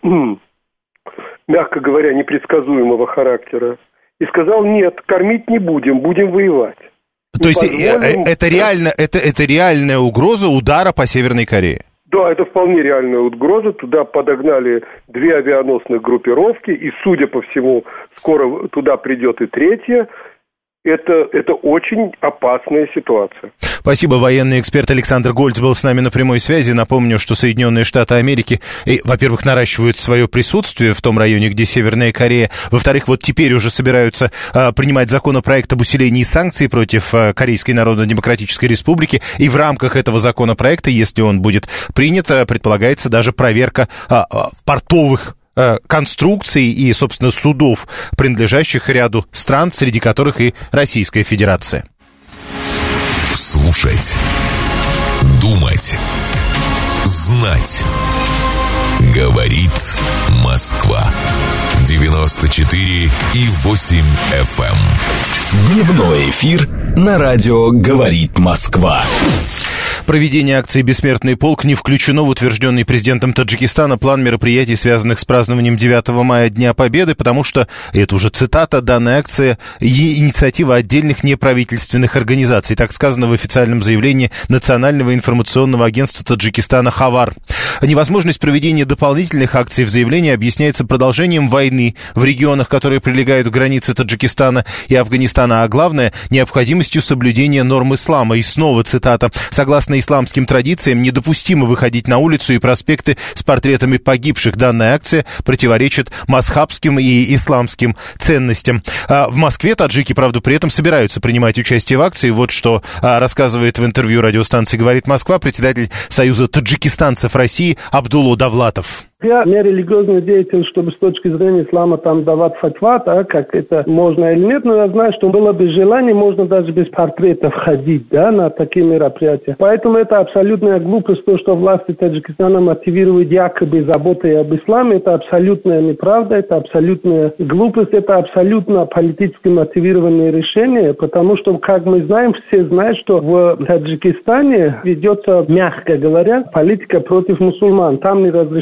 Speaker 14: мягко говоря, непредсказуемого характера. И сказал, нет, кормить не будем, будем воевать.
Speaker 2: То есть это реальная угроза удара по Северной Корее?
Speaker 14: Да, это вполне реальная угроза. Туда подогнали 2 авианосных группировки, и, судя по всему, скоро туда придет и 3-я. Это очень опасная ситуация.
Speaker 2: Спасибо. Военный эксперт Александр Гольц был с нами на прямой связи. Напомню, что Соединенные Штаты Америки, во-первых, наращивают свое присутствие в том районе, где Северная Корея. Во-вторых, вот теперь уже собираются принимать законопроект об усилении санкций против Корейской Народно-Демократической Республики. И в рамках этого законопроекта, если он будет принят, предполагается даже проверка портовых конструкций и, собственно, судов, принадлежащих ряду стран, среди которых и Российская Федерация.
Speaker 11: Слушать, думать, знать. Говорит Москва. 94,8 FM.
Speaker 1: Дневной эфир на радио «Говорит Москва».
Speaker 2: Проведение акции «Бессмертный полк» не включено в утвержденный президентом Таджикистана план мероприятий, связанных с празднованием 9 мая Дня Победы, потому что, и это уже цитата, данная акция – инициатива отдельных неправительственных организаций, так сказано в официальном заявлении Национального информационного агентства Таджикистана «Хавар». Невозможность проведения дополнительных акций в заявлении объясняется продолжением войны в регионах, которые прилегают к границе Таджикистана и Афганистана, а главное – необходимостью соблюдения норм ислама. И снова цитата: «Согласно исламским традициям недопустимо выходить на улицу и проспекты с портретами погибших. Данная акция противоречит масхабским и исламским ценностям». В Москве таджики, правда, при этом собираются принимать участие в акции. Вот что рассказывает в интервью радиостанции «Говорит Москва» председатель Союза таджикистанцев России Абдулло Давлатов.
Speaker 15: Я не религиозный деятель, чтобы с точки зрения ислама там давать фатва, да, как это можно или нет, но я знаю, что было бы желание, можно даже без портретов ходить, да, на такие мероприятия. Поэтому это абсолютная глупость, то, что власти Таджикистана мотивируют якобы заботой об исламе, это абсолютная неправда, это абсолютная глупость, это абсолютно политически мотивированное решение, потому что, как мы знаем, все знают, что в Таджикистане ведется, мягко говоря, политика против мусульман. Там не разрешают давать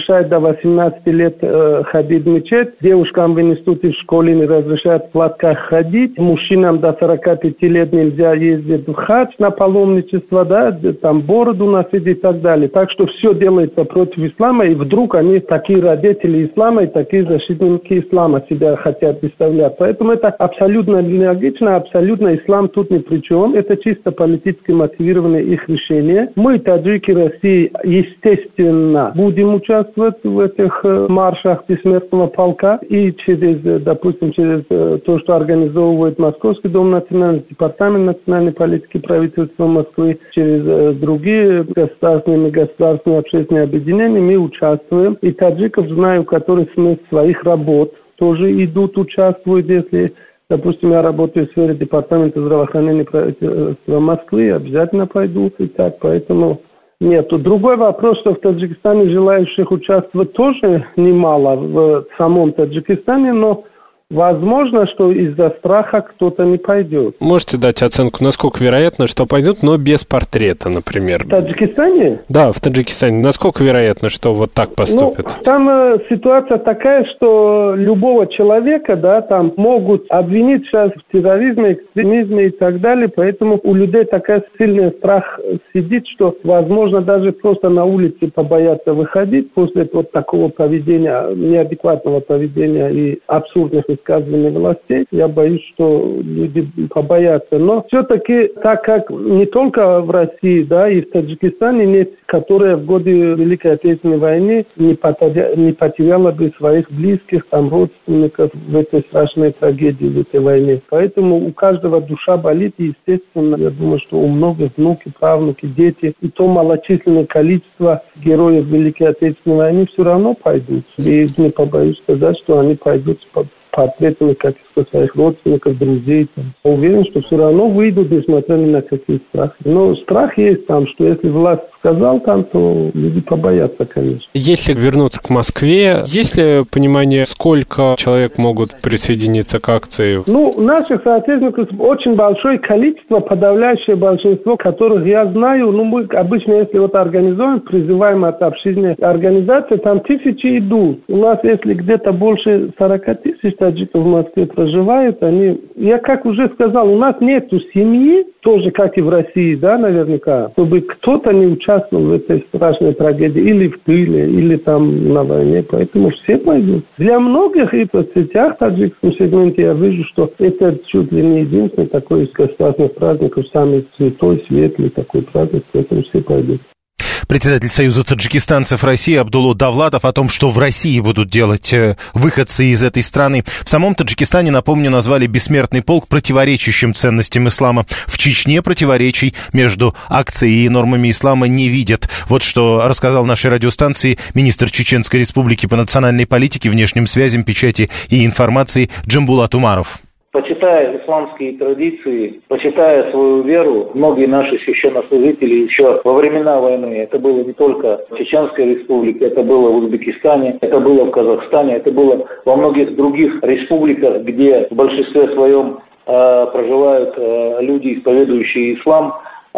Speaker 15: 18 лет ходить в мечеть, девушкам в институте, в школе не разрешают в платках ходить, мужчинам до 45 лет нельзя ездить в хадж на паломничество, да, там бороду носить и так далее. Так что все делается против ислама, и вдруг они такие родители ислама и такие защитники ислама себя хотят представлять. Поэтому это абсолютно нелогично, абсолютно ислам тут ни при чем. Это чисто политически мотивированное их решение. Мы, таджики России, естественно, будем участвовать в этих маршах бессмертного полка и допустим, через то, что организовывает Московский дом национальный, департамент национальной политики правительства Москвы, через другие государственные общественные объединения мы участвуем. И таджиков знаю, которые с своих работ тоже идут, участвуют, если, допустим, я работаю в сфере департамента здравоохранения правительства Москвы, обязательно пойду. И так, поэтому нет. Другой вопрос, что в Таджикистане желающих участвовать тоже немало в самом Таджикистане, но возможно, что из-за страха кто-то не пойдет.
Speaker 16: Можете дать оценку, насколько вероятно, что пойдут, но без портрета, например?
Speaker 15: В Таджикистане?
Speaker 16: Да, в Таджикистане. Насколько вероятно, что вот так поступят?
Speaker 15: Там ситуация такая, что любого человека, да, там могут обвинить сейчас в терроризме, экстремизме и так далее, поэтому у людей такой сильный страх сидит, что, возможно, даже просто на улице побоятся выходить после вот такого поведения, неадекватного поведения и абсурдных высказываний властей. Я боюсь, что люди побоятся. Но все-таки, так как не только в России, да, и в Таджикистане нет, которые в годы Великой Отечественной войны не потеряла бы своих близких, там, родственников в этой страшной трагедии, в этой войне. Поэтому у каждого душа болит, и, естественно, я думаю, что у многих внуки, правнуки, дети, и то малочисленное количество героев Великой Отечественной войны все равно пойдут. И не побоюсь сказать, что они пойдут с портретами каких-то своих родственников, друзей. Уверен, что все равно выйдут, несмотря ни на какие страхи. Но страх есть там, что если власть сказал там, то люди побоятся, конечно.
Speaker 16: Если вернуться к Москве, есть ли понимание, сколько человек могут присоединиться к акции?
Speaker 15: Наших соотечественников очень большое количество, подавляющее большинство, которых я знаю. Мы обычно, если организуем, призываем от общественной организации, там тысячи идут. У нас, если где-то больше 40 тысяч таджиков в Москве проживают, я как уже сказал, у нас нету семьи, тоже как и в России, да, наверняка, чтобы кто-то не участвовал в этой страшной трагедии, или в тыле, или там на войне, поэтому все пойдут. Для многих и в соцсетях в таджикском сегменте я вижу, что это чуть ли не единственный такой из государственных праздников, самый святой, светлый такой праздник, поэтому все пойдут.
Speaker 2: Председатель Союза таджикистанцев России Абдулла Давлатов о том, что в России будут делать выходцы из этой страны. В самом Таджикистане, напомню, назвали бессмертный полк противоречащим ценностям ислама. В Чечне противоречий между акцией и нормами ислама не видят. Вот что рассказал нашей радиостанции министр Чеченской Республики по национальной политике, внешним связям, печати и информации Джамбулат Умаров.
Speaker 17: Почитая исламские традиции, почитая свою веру, многие наши священнослужители еще во времена войны, это было не только в Чеченской республике, это было в Узбекистане, это было в Казахстане, это было во многих других республиках, где в большинстве своем проживают люди, исповедующие ислам,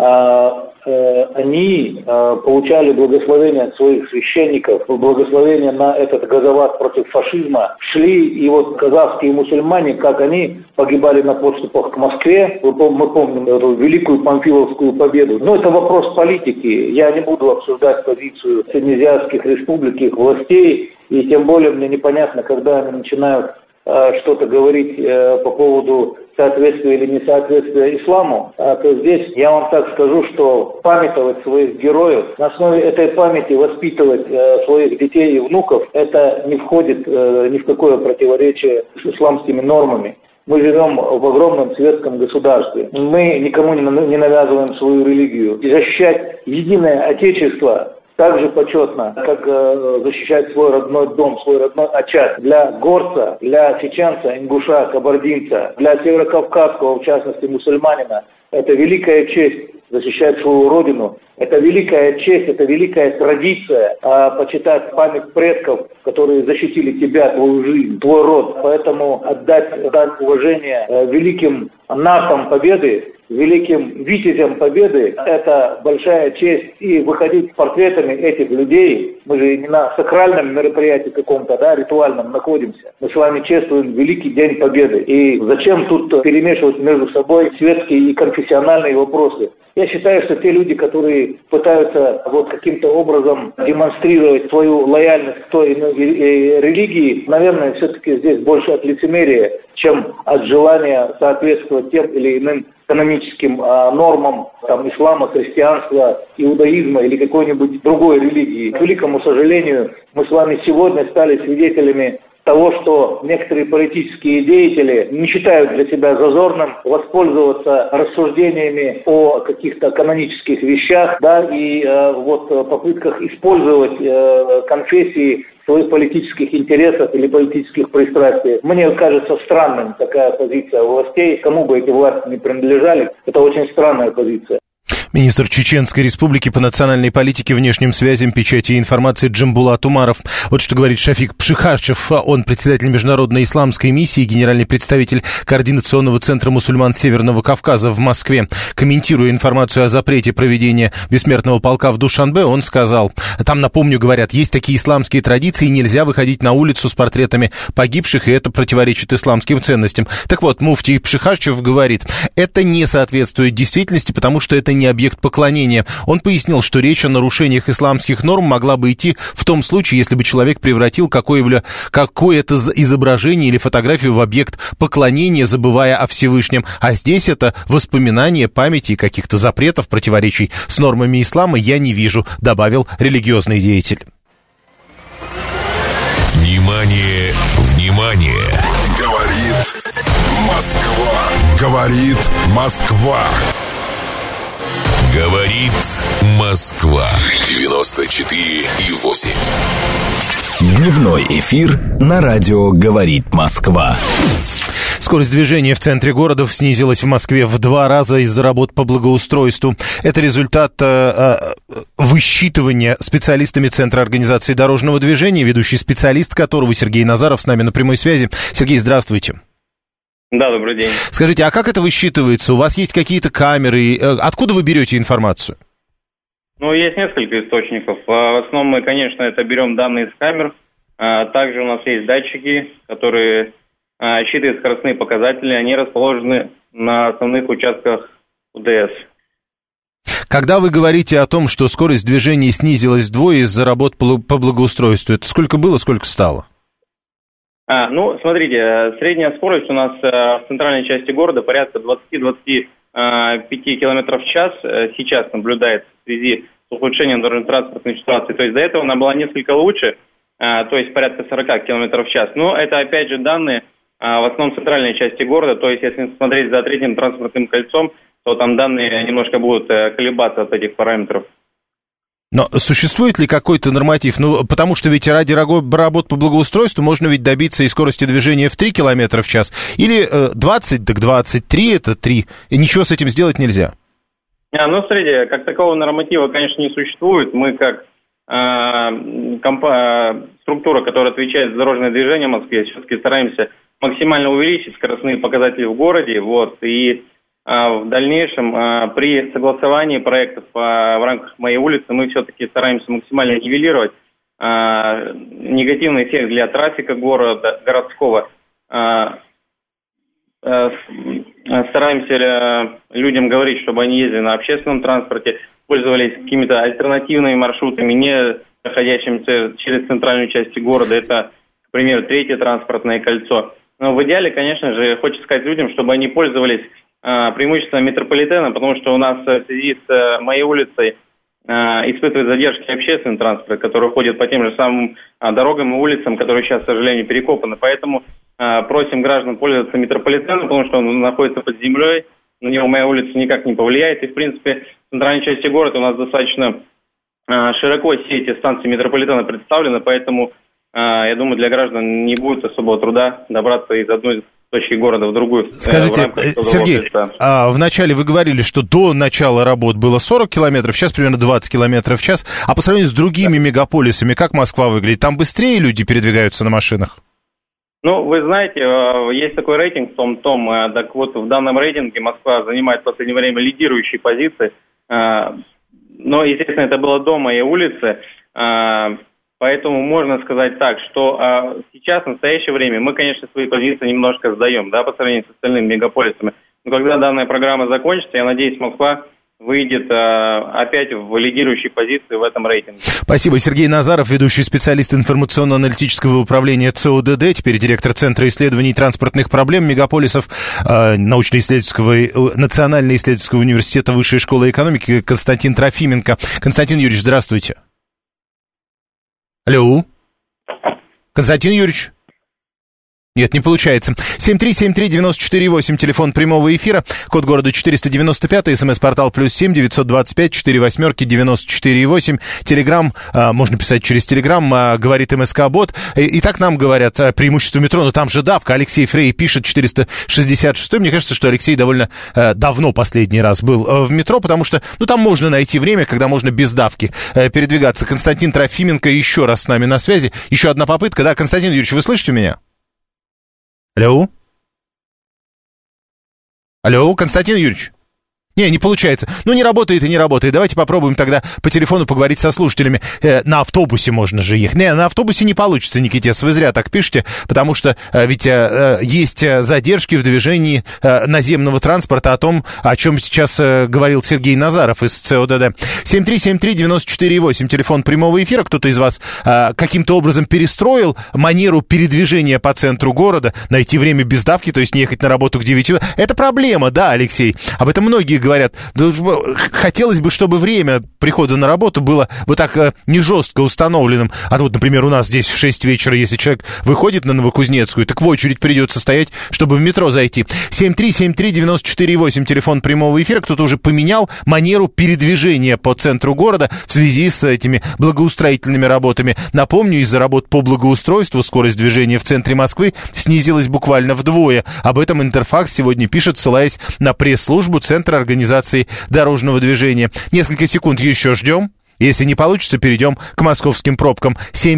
Speaker 17: они получали благословение от своих священников, благословение на этот газоват против фашизма. Шли и казахские мусульмане, как они погибали на подступах к Москве. Мы помним эту великую Памфиловскую победу. Но это вопрос политики. Я не буду обсуждать позицию среднеазиатских республик, их властей. И тем более мне непонятно, когда они начинают что-то говорить по поводу соответствия или несоответствия исламу, то здесь я вам так скажу, что памятовать своих героев, на основе этой памяти воспитывать своих детей и внуков, это не входит ни в какое противоречие с исламскими нормами. Мы живем в огромном светском государстве. Мы никому не навязываем свою религию. И защищать единое Отечество так же почетно, как защищать свой родной дом, свой родной очаг. Для горца, для чеченца, ингуша, кабардинца, для северокавказского, в частности, мусульманина, это великая честь защищать свою родину. Это великая честь, это великая традиция почитать память предков, которые защитили тебя, твою жизнь, твой род. Поэтому отдать уважение великим натам Победы, великим витязям Победы, это большая честь. И выходить с портретами этих людей, Мы же не на сакральном мероприятии каком-то, да, ритуальном находимся. Мы с вами чествуем Великий День Победы. И зачем тут перемешивать между собой светские и конфессиональные вопросы? Я считаю, что те люди, которые пытаются вот каким-то образом демонстрировать свою лояльность к той или иной религии, наверное, все-таки здесь больше от лицемерия, чем от желания соответствовать тем или иным каноническим нормам там, ислама, христианства, иудаизма или какой-нибудь другой религии. К великому сожалению, мы с вами сегодня стали свидетелями того, что некоторые политические деятели не считают для себя зазорным воспользоваться рассуждениями о каких-то канонических вещах, да, и вот попытках использовать конфессии в своих политических интересах или политических пристрастиях. Мне кажется странным такая позиция властей, кому бы эти власти не принадлежали, это очень странная позиция.
Speaker 2: Министр Чеченской Республики по национальной политике, внешним связям, печати и информации Джамбулат Умаров. Вот что говорит Шафик Пшихачев. Он председатель Международной исламской миссии, генеральный представитель Координационного центра мусульман Северного Кавказа в Москве. Комментируя информацию о запрете проведения бессмертного полка в Душанбе, он сказал, там, напомню, говорят, есть такие исламские традиции, нельзя выходить на улицу с портретами погибших, и это противоречит исламским ценностям. Так вот, муфтий Пшихачев говорит, это не соответствует действительности, потому что это не объект поклонения. Он пояснил, что речь о нарушениях исламских норм могла бы идти в том случае, если бы человек превратил какое-то изображение или фотографию в объект поклонения, забывая о Всевышнем. А здесь это воспоминания, памяти и каких-то запретов, противоречий с нормами ислама я не вижу, добавил религиозный деятель.
Speaker 11: Внимание, внимание!
Speaker 12: Говорит Москва. Говорит Москва.
Speaker 11: Говорит Москва. 94,8.
Speaker 1: Дневной эфир на радио «Говорит Москва».
Speaker 2: Скорость движения в центре города снизилась в Москве в 2 раза из-за работ по благоустройству. Это результат высчитывания специалистами Центра организации дорожного движения, ведущий специалист которого Сергей Назаров с нами на прямой связи. Сергей, здравствуйте.
Speaker 18: Да, добрый день.
Speaker 2: Скажите, а как это высчитывается? У вас есть какие-то камеры? Откуда вы берете информацию?
Speaker 18: Ну, есть несколько источников. В основном мы, конечно, это берем данные с камер. Также у нас есть датчики, которые считывают скоростные показатели. Они расположены на основных участках УДС.
Speaker 2: Когда вы говорите о том, что скорость движения снизилась вдвое из-за работ по благоустройству, это сколько было, сколько стало?
Speaker 18: Ну, смотрите, средняя скорость у нас в центральной части города порядка 20-25 км в час сейчас наблюдается в связи с ухудшением дорожно-транспортной ситуации. То есть до этого она была несколько лучше, то есть порядка 40 км в час. Но это, опять же, данные в основном центральной части города. То есть если смотреть за третьим транспортным кольцом, то там данные немножко будут колебаться от этих параметров.
Speaker 2: Но существует ли какой-то норматив? Ну, потому что ведь ради работ по благоустройству можно ведь добиться и скорости движения в 3 км в час. Или 20, так 23, это 3. И ничего с этим сделать нельзя.
Speaker 18: Ну, смотрите, как такового норматива, конечно, не существует. Мы как структура, которая отвечает за дорожное движение в Москве, все-таки стараемся максимально увеличить скоростные показатели в городе. Вот, и в дальнейшем при согласовании проектов в рамках моей улицы мы все-таки стараемся максимально нивелировать негативный эффект для трафика города, городского. Стараемся людям говорить, чтобы они ездили на общественном транспорте, пользовались какими-то альтернативными маршрутами, не проходящими через центральную часть города. Это, к примеру, 3-е транспортное кольцо. Но в идеале, конечно же, хочется сказать людям, чтобы они пользовались преимущественно метрополитеном, потому что у нас в связи с моей улицей испытывает задержки общественный транспорт, который ходит по тем же самым дорогам и улицам, которые сейчас, к сожалению, перекопаны. Поэтому просим граждан пользоваться метрополитеном, потому что он находится под землей, на него моя улица никак не повлияет. И, в принципе, в центральной части города у нас достаточно широко сети станций метрополитена представлены, поэтому, я думаю, для граждан не будет особого труда добраться из одной точки города в другую.
Speaker 2: Скажите, Сергей, вначале вы говорили, что до начала работ было 40 километров, сейчас примерно 20 километров в час. А по сравнению с другими мегаполисами, как Москва выглядит? Там быстрее люди передвигаются на машинах?
Speaker 18: Ну, вы знаете, есть такой рейтинг Том. Так вот, в данном рейтинге Москва занимает в последнее время лидирующие позиции. Но, естественно, это было до моей улицы. Поэтому можно сказать так, что сейчас, в настоящее время, мы, конечно, свои позиции немножко сдаем, да, по сравнению с остальными мегаполисами. Но когда данная программа закончится, я надеюсь, Москва выйдет опять в лидирующей позиции в этом рейтинге.
Speaker 2: Спасибо. Сергей Назаров, ведущий специалист информационно-аналитического управления ЦОДД, теперь директор Центра исследований транспортных проблем мегаполисов Национального исследовательского университета Высшей школы экономики Константин Трофименко. Константин Юрьевич, здравствуйте. Алло. Константин Юрьевич. Нет, не получается. 7373948, телефон прямого эфира, код города 495, смс-портал +7 925 48 94,8. Телеграм, можно писать через Телеграм, говорит МСК-бот. И так нам говорят, преимущество метро, но там же давка. Алексей Фрей пишет 466. Мне кажется, что Алексей довольно давно последний раз был в метро, потому что, там можно найти время, когда можно без давки передвигаться. Константин Трофименко еще раз с нами на связи. Еще одна попытка. Да, Константин Юрьевич, вы слышите меня? Алло? Алло, Константин Юрьевич? Не получается. Не работает и не работает. Давайте попробуем тогда по телефону поговорить со слушателями. На автобусе можно же ехать. На автобусе не получится, Никитес, вы зря так пишете, потому что ведь есть задержки в движении наземного транспорта, о чем сейчас говорил Сергей Назаров из ЦОДД. 7373948, телефон прямого эфира. Кто-то из вас каким-то образом перестроил манеру передвижения по центру города, найти время без давки, то есть не ехать на работу к 9 утра. Это проблема, да, Алексей. Об этом многие говорят. Хотелось бы, чтобы время прихода на работу было вот так не жестко установленным. Например, у нас здесь в 6 вечера, если человек выходит на Новокузнецкую, так в очередь придется стоять, чтобы в метро зайти. 7373948, телефон прямого эфира. Кто-то уже поменял манеру передвижения по центру города в связи с этими благоустроительными работами. Напомню, из-за работ по благоустройству скорость движения в центре Москвы снизилась буквально вдвое. Об этом Интерфакс сегодня пишет, ссылаясь на пресс-службу Центра организации дорожного движения. Несколько секунд еще ждем. Если не получится, перейдем к московским пробкам.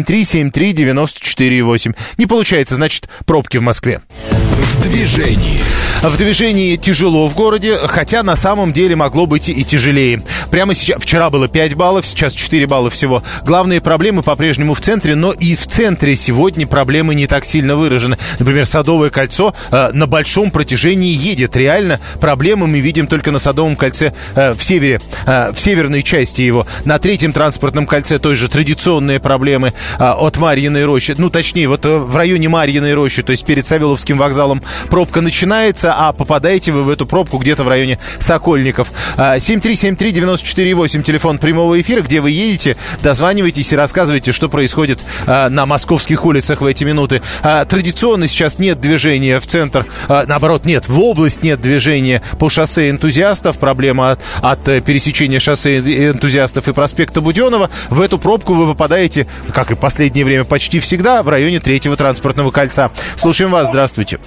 Speaker 2: 7373948. Не получается, значит, пробки в Москве.
Speaker 1: В движении.
Speaker 2: В движении тяжело в городе, хотя на самом деле могло быть и тяжелее. Прямо сейчас, вчера было 5 баллов, сейчас 4 балла всего. Главные проблемы по-прежнему в центре, но и в центре сегодня проблемы не так сильно выражены. Например, Садовое кольцо на большом протяжении едет. Реально проблемы мы видим только на Садовом кольце в северной части его. На третьем транспортном кольце той же традиционные проблемы от Марьиной рощи. Точнее, в районе Марьиной рощи, то есть перед Савеловским вокзалом пробка начинается, а попадаете вы в эту пробку где-то в районе Сокольников. 7373948, телефон прямого эфира, где вы едете, дозванивайтесь и рассказывайте, что происходит на московских улицах в эти минуты. Традиционно сейчас нет движения в центр, наоборот, нет, в область нет движения по шоссе Энтузиастов, проблема от пересечения шоссе Энтузиастов и проспекта Буденова. В эту пробку вы попадаете, как и в последнее время, почти всегда в районе третьего транспортного кольца. Слушаем вас, здравствуйте.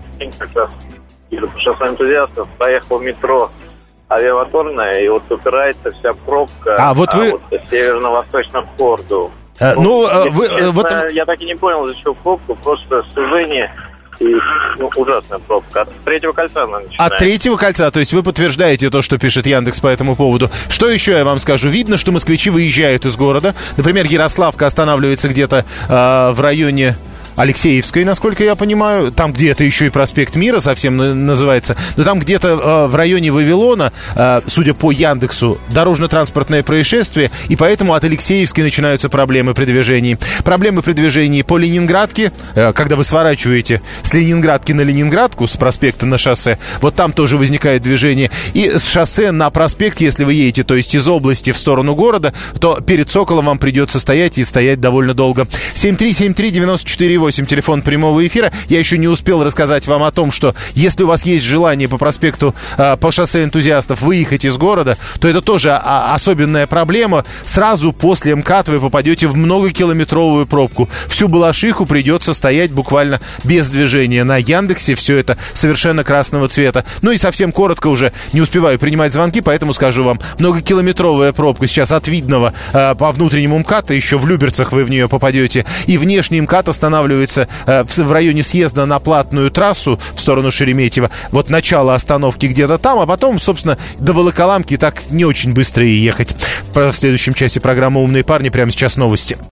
Speaker 19: По шоссе Энтузиастов поехал в метро Авиамоторное, и упирается вся пробка к северно-восточному входу. Я так и не понял, за что пробку, просто сужение и ужасная пробка. От третьего кольца она начинается.
Speaker 2: От третьего кольца, то есть вы подтверждаете то, что пишет Яндекс по этому поводу. Что еще я вам скажу? Видно, что москвичи выезжают из города. Например, Ярославка останавливается где-то в районе Алексеевской, насколько я понимаю, там где-то еще и проспект Мира совсем называется, но там где-то в районе Вавилона, судя по Яндексу, дорожно-транспортное происшествие, и поэтому от Алексеевской начинаются проблемы при движении. Проблемы при движении по Ленинградке, когда вы сворачиваете с Ленинградки на Ленинградку, с проспекта на шоссе, вот там тоже возникает движение, и с шоссе на проспект, если вы едете, то есть из области в сторону города, то перед Соколом вам придется стоять, и стоять довольно долго. 7373948, телефон прямого эфира. Я еще не успел рассказать вам о том, что если у вас есть желание по проспекту, по шоссе Энтузиастов выехать из города, то это тоже особенная проблема. Сразу после МКАД вы попадете в многокилометровую пробку. Всю Балашиху придется стоять буквально без движения. На Яндексе все это совершенно красного цвета. И совсем коротко уже не успеваю принимать звонки, поэтому скажу вам. Многокилометровая пробка сейчас от Видного по внутреннему МКАД, еще в Люберцах вы в нее попадете. И внешний МКАД останавливается в районе съезда на платную трассу в сторону Шереметьево. Вот начало остановки где-то там, а потом, собственно, до Волоколамки так не очень быстро и ехать. В следующем часе программы «Умные парни». Прямо сейчас новости.